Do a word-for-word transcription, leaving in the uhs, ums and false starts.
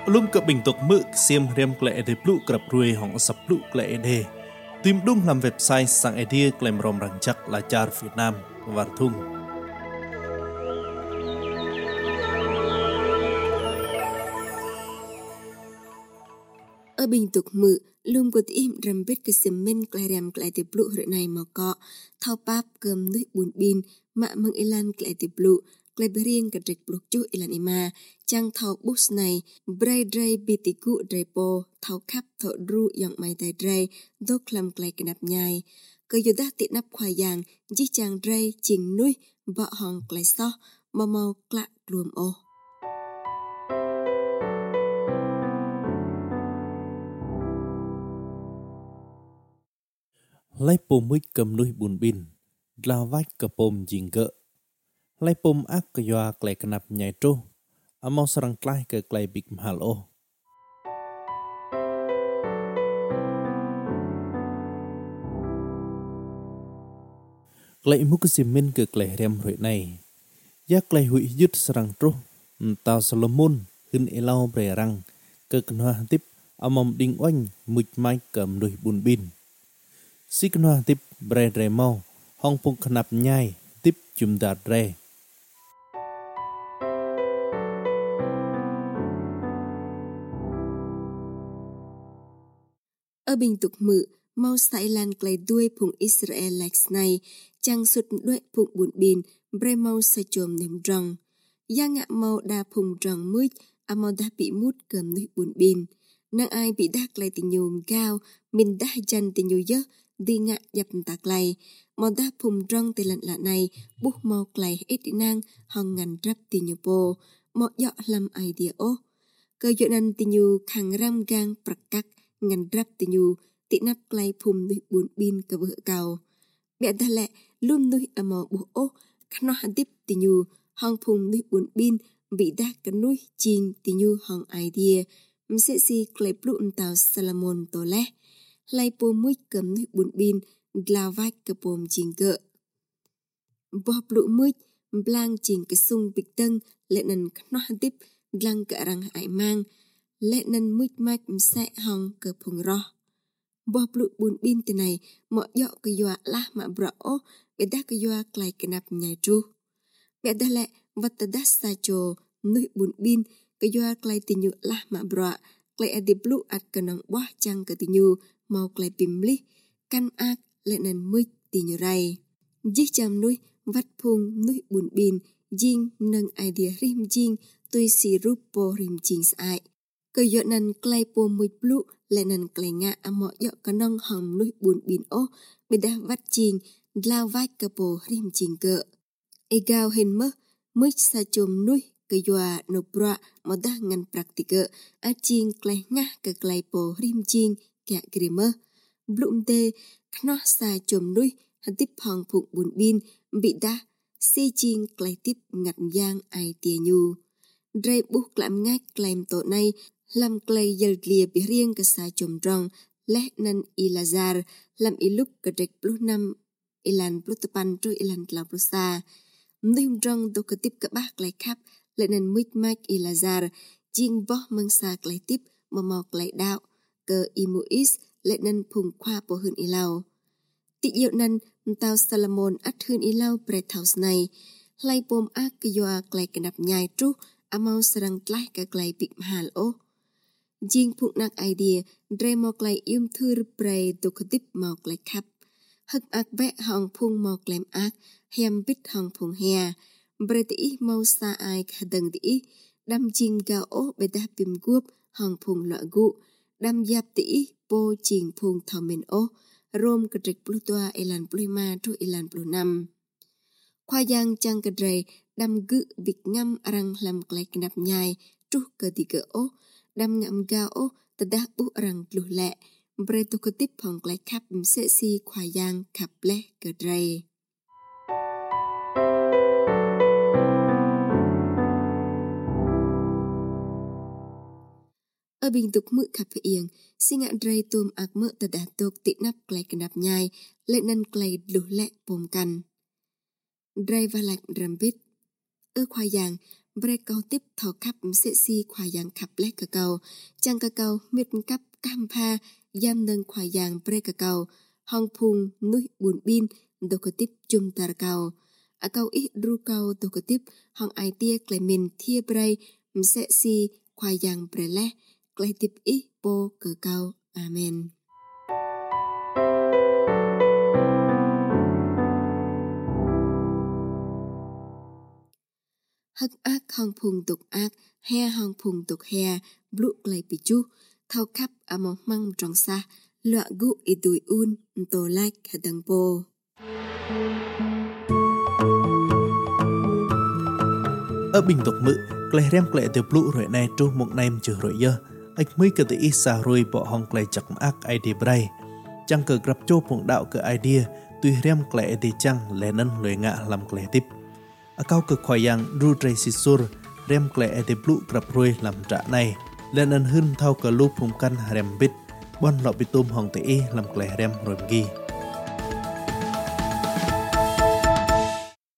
Lum cập bình tục mực xiêm rem klệ để plu cập ruồi hỏng sập plu klệ để tìm đúng làm website sang idea klem rom răng chắc là char Việt Nam và thung. Ở bình tục mực lum có tim rem biết cái xiêm men klệ rem klệ để plu rồi này mà có thao pap cơm nước bún bin mạ măng ilan klệ để plu klệ riêng cái trịch plu chú ilan ima trang thao bus này bray dray bitiku drepo thao khắp thọ ru yang mai tai dray đốt làm klệ cái nắp nhai cơ yo đã tiện nắp khoai yang chỉ trang dray chỉnh núi vợ hòn klệ so màu màu klạ luom ô. Lấy pom mít cầm nuôi bùn bin, lao vách cờ pom dình gỡ. Lấy pom ác cờ yoa klei kenap nhai trô, amau serang klai cờ klei big mahal ô. Klei muk simin cờ klei rem rồi này, ya klei hui yut serang trô, tao Solomon hin elau bre rang cờ kenua tip amom ding oanh mít mai cầm nuôi bùn bin. Si kenua tip bre re mau, hong pung kenap nhai tip chum dat re. Ở bình tục mự, mau sải lan klei đuôi phùng Israel lạc này, chàng sụt đuôi phùng bùn bin, bre mau sa chồm niệm rong. Ya ngạ mau đa phùng rong mít, à mau đa bị mút cầm nước bùn bin. Nàng ai bị đa klei tình nhùm cao, mình đa chân tình nhù giấc, đi ngạ dập tạc klei. Mau đa phùng rong tình lận lạ này, bút mau klei ít năng, hong ngàn rắp tình nhù bồ, mau dọ làm ai địa ô. Cơ dụ năng tình nhù khang ram gang bạc cắc, ngàn rắp tình nhu tị nắp klei phum nuôi bún bin cơ vợ cầu bẹ ta lẹ luôn nuôi ở mò bố ô khăn nó hàn tiếp tình nhu hong phum nuôi bún bin bị đa cái nuôi chiên tình nhu hong idea mse si klei plum tàu Salomon tổ lẹ lay po mũi cầm nuôi bún bin lao vai cơ pom chiên cỡ bò plụ mũi blang chiên cái sung bịch tân lẹ nần khăn nó hàn tiếp lăng cả răng hải mang lệ nần mít mạch sẽ hong cơ phùng ro. Bò plụ bún bin thế này, mọi dọ cơ dọa lá mà brọ, bế đá cơ dọa klei cái nắp nhai tru. Bế đá lệ, vật ta đá xa chô, nuôi bún bin, cơ dọa klei tình nhu lá mà brọ, klei à đi plụ ạt cơ nông bó chăng cơ tình nhu, màu klei bìm li, căn ác lệ nần mít tình nhu ray. Dích chăm nuôi, vắt phung nuôi bún bin, dinh nâng idea rim dinh, tôi xì rúp bò rim chinh sai. Cơ dọ nần klei po mùi plụ lệ nần klei ngạ à mọ dọ cơ nông hồng nuôi bún bin ô bê đá vắt chinh lao vai cơ po rim chinh cỡ. E gao hình mơ mít sa chôm nuôi cơ dọa nộp bọa mọ đá ngăn praktikơ á chinh klei ngạ cơ klei po rim chinh kẹ kì mơ. Blum tê khno sa chôm nuôi hẳn tiếp hong phụng bún bin bị đá si chinh klei tiếp ngặt giang ai tìa nhu. Dre bút làm ngách klem tổ này làm klei dal lia bị riêng cái sa chôm rong lẽ nan Elazar làm iluk cái trịch plus năm ilan plus tapan trôi ilan la plus sa ndim rong do cái tiếp cái bác klei khắp lẽ nan mít mạch Elazar jing võ mang sa klei tiếp mà mò klei đạo cơ imuis lẽ nan phùng khoa po hơn ilau tị diệu nan tao Salomon ắt hơn ilau pret house này lay pom ác cái doa klei cái nắp nhai tru amau serang klei cái klei big mahal ô. Jing phụng nạc idea, dre mò klei yum thur prey do khadip mò klei khắp. Hực ác vẽ hong phung mò klem ác, hem bít hong phung hea. Bre tỉ mò sa ai khadang tỉ, đam jing gao ô bê đá bìm guop hong phung lọ gu. Đam giáp tỉ po jing phung thảo mình ô, rom kà trịch plutoa ilan pluma tru ilan plunam. Khoa giang chang kà dre, đam gự vịt ngâm arang làm klei knap nhai tru kà tì kà ô. Đam ngậm gao ô ta đá bú răng lù lẹ bre tu cơ tiếp hong klei khắp sẽ si khoai giang khắp lẹ cơ dre. Ở bình tục mự khắp yên, si ngạn dre tùm ạc mỡ ta đá tục tị nắp klei knap nhai lệ năn klei lù lẹ bồm căn. Dre và lạch rằm bít. Ở khoai giang, bre cầu tiếp thọ khắp sẽ si khoa yang khắp lẽ cà cầu chăng cà cầu miệt cắp cam pha giam nâng khoa yang bre cà cầu hong phung núi buồn bin đồ có tiếp chung tar cầu à cầu ít ru cầu đồ có tiếp hong ai tia klei min thia bre sẽ si khoa yang bre lẽ klei tiếp ít po cà cầu amen. Hắc ác hong phùng tục ác, he hong phùng tục he, blụ klei pichu, thao khắp à mong măng trong xa, lọa gu i tùi un, tổ like hà đăng po. Ở bình tục mự, klei rem klei từ blụ rồi này tru một nem trừ rồi dơ, ách mới cơ tự ít xa rồi bỏ hong klei chặt ác ai đi bray, chẳng cờ grab chô phụng đạo cơ idea, tùy rem klei thì chăng lẽ nân lưỡi ngạ làm klei tiếp. A kau ke khoyang ru trai sisur rem klei ete blue grab roi làm trả này lên ân hưng thao cờ lu phùng căn rem bit bon lọ bitum hong te e làm klei rem rồi gi